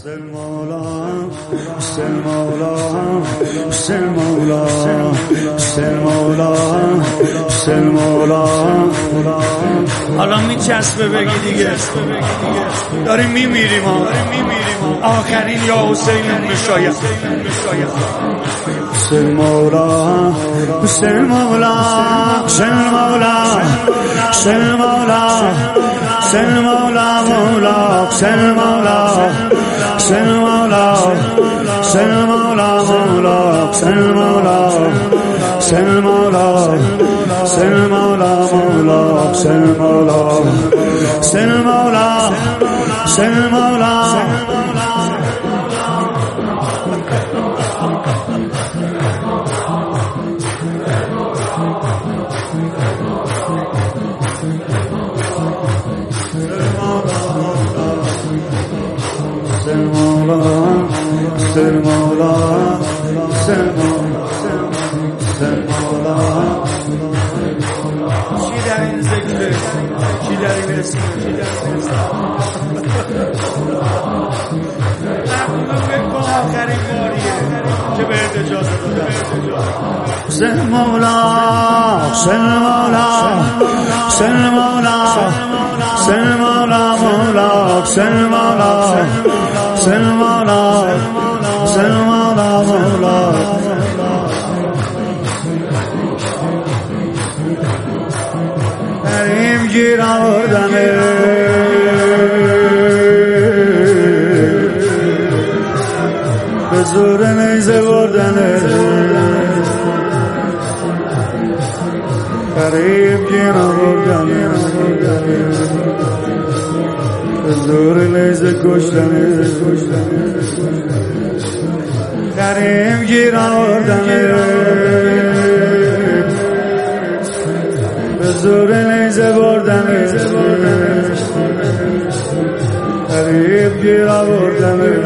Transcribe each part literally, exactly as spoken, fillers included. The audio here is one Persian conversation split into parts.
حسین مولا حسین مولا حسین مولا حسین مولا حسین مولا. حالا میچسبه بگی دیگه داریم میمیریم ها، آخرین یا حسین بشاید. حسین مولا حسین مولا حسین مولا حسین مولا حسین مولا مولا حسین مولا حسین مولا حسین مولا مولا حسین مولا حسین مولا حسین مولا مولا حسین مولا حسین مولا حسین مولا. حسین مولا حسین مولا حسین مولا. چی در این ذکر، چی در این رسیم، چی در این رسیم نقل آخرین باریه که بهت اجازه دادم. حسین مولا حسین مولا حسین مولا حسین مولا مولا حسین مولا حسین مولا حسین مولا مولا. کریم گیر آوردمه به زور نیزه بردنه، کریم گیر آوردمه به زور نیزه کشتنه، کریم گیر آوردمه به زور نیزه بردمه، کریم گیر آوردمه.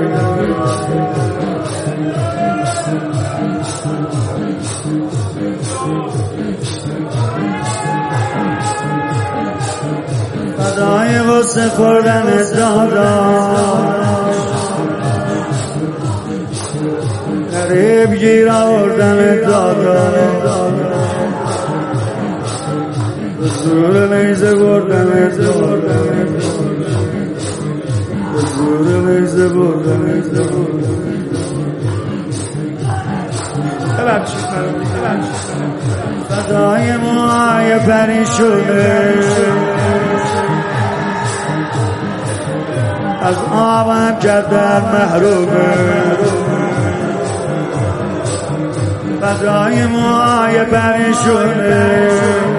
فدای واسه خوردن داداش، قریب گیر آوردن داداش، به زور نیزه بردن داداش، به زور نیزه بردن داداش. فدای موهای پریشونه از آبم کردن محرومه، فدای موهای پریشونه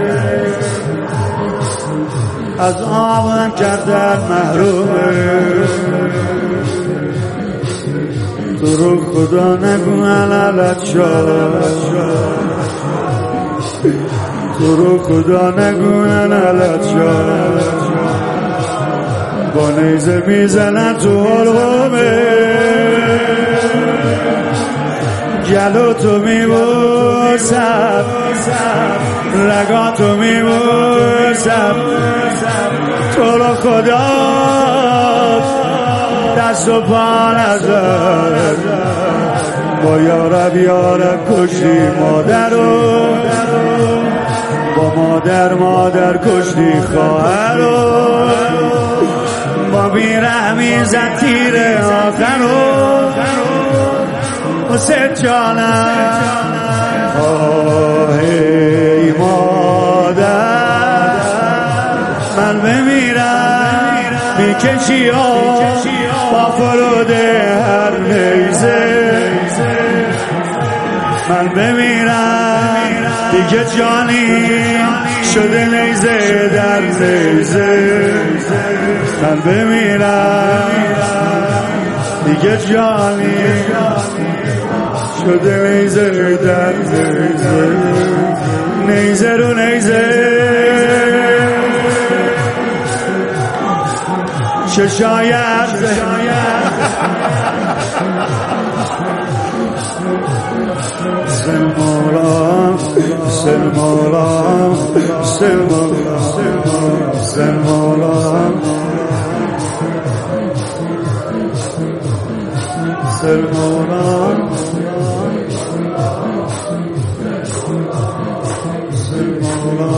از آبم کردن محرومه. تو رو خدا نگو علالت شد، تو رو خدا نگو علالت شد، با نیزه میزنن تو حلقومه، گلو تو میبوسم رگاتو میبوسم، تو رو خدا دست و پا نزد، با یارب یارب کشتی مادرو، با مادر مادر کشتی خواهرو، با بیرحمی زد تیر آخرو. حسین جانم آه ای مادر، من بمیرم میکشی با فرود هر نیزه، من بمیرم دیگه جانی شده نیزه در نیزه، من بمیرم دیگه جانی شده نیزه در نیزه، نیزه رو نیزه چه شاید حسین مولا حسین مولا حسین مولا حسین مولا Sen Mevla, Sen Mevla,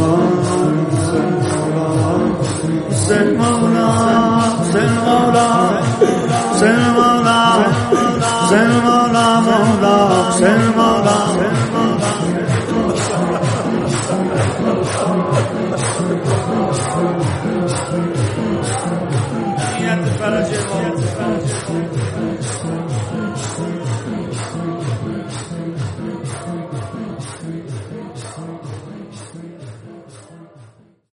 Sen Mevla, Sen Mevla, Sen Mevla, Sen Mevla, Mevla, Sen Mevla.